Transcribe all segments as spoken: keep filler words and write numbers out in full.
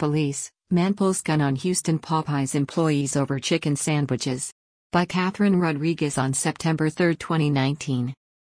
Police, Man Pulls Gun on Houston Popeyes Employees Over Chicken Sandwiches. By Catherine Rodriguez on September third, twenty nineteen.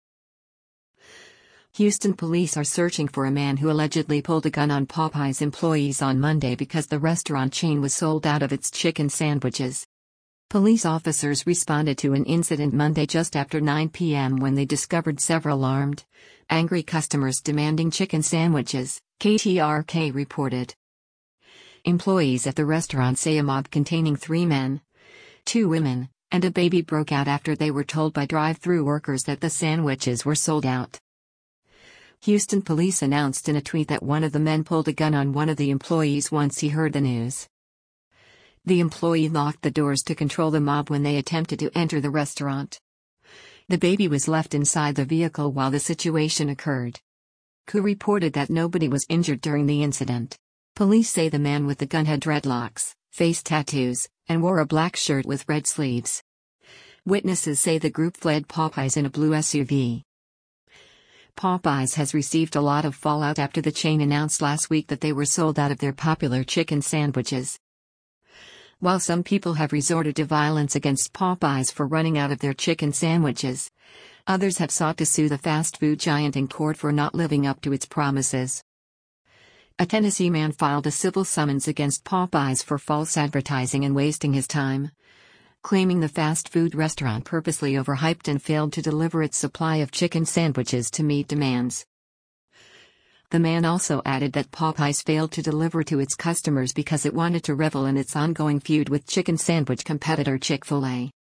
Houston police are searching for a man who allegedly pulled a gun on Popeyes employees on Monday because the restaurant chain was sold out of its chicken sandwiches. Police officers responded to an incident Monday just after nine p m when they discovered several armed, angry customers demanding chicken sandwiches, K T R K reported. Employees at the restaurant say a mob containing three men, two women, and a baby broke out after they were told by drive-thru workers that the sandwiches were sold out. Houston police announced in a tweet that one of the men pulled a gun on one of the employees once he heard the news. The employee locked the doors to control the mob when they attempted to enter the restaurant. The baby was left inside the vehicle while the situation occurred. C U reported that nobody was injured during the incident. Police say the man with the gun had dreadlocks, face tattoos, and wore a black shirt with red sleeves. Witnesses say the group fled Popeyes in a blue S U V. Popeyes has received a lot of fallout after the chain announced last week that they were sold out of their popular chicken sandwiches. While some people have resorted to violence against Popeyes for running out of their chicken sandwiches, others have sought to sue the fast food giant in court for not living up to its promises. A Tennessee man filed a civil summons against Popeyes for false advertising and wasting his time, claiming the fast food restaurant purposely overhyped and failed to deliver its supply of chicken sandwiches to meet demands. The man also added that Popeyes failed to deliver to its customers because it wanted to revel in its ongoing feud with chicken sandwich competitor Chick-fil-A.